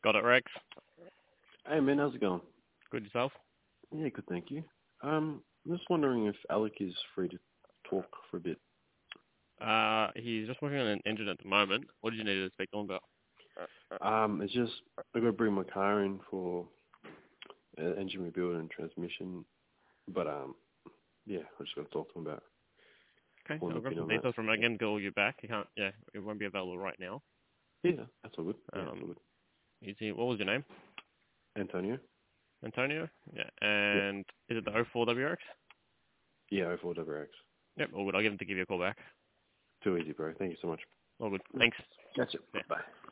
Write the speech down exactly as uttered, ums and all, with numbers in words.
Got it, Rex. Hey man, how's it going? Good yourself? Yeah, good, thank you. Um, I'm just wondering if Alec is free to talk for a bit. Uh, he's just working on an engine at the moment. What did you need to speak to him about? Um, it's just I got to bring my car in for uh, engine rebuild and transmission, but um, yeah, I just got to talk to him about Okay, pulling I'll the grab pin some on that. details from him. I can call you back. He can't, yeah, it won't be available right now. Yeah, that's all good. Yeah, that's all Um, good. is he, what was your name? Antonio? Antonio? Yeah, Yeah. and is it the oh four W X? Yeah, oh four W X. Yep, all good. I'll get him to give you a call back. Too easy, bro. Thank you so much. All good. Thanks. That's it. Yeah. Bye.